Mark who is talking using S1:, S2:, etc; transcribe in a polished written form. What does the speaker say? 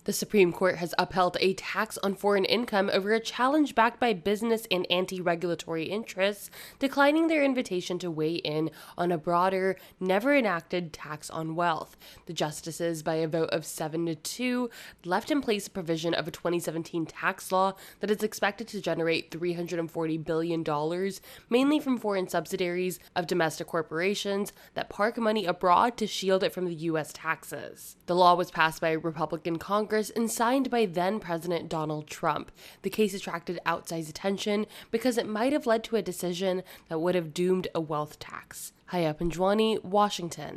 S1: The Supreme Court has upheld a tax on foreign income over a challenge backed by business and anti-regulatory interests, declining their invitation to weigh in on a broader, never-enacted tax on wealth. The justices, by a vote of 7-2, left in place a provision of a 2017 tax law that is expected to generate $340 billion, mainly from foreign subsidiaries of domestic corporations that park money abroad to shield it from the U.S. taxes. The law was passed by a Republican Congress and signed by then-President Donald Trump. The case attracted outsized attention because it might have led to a decision that would have doomed a wealth tax. Haya Panjwani, Washington.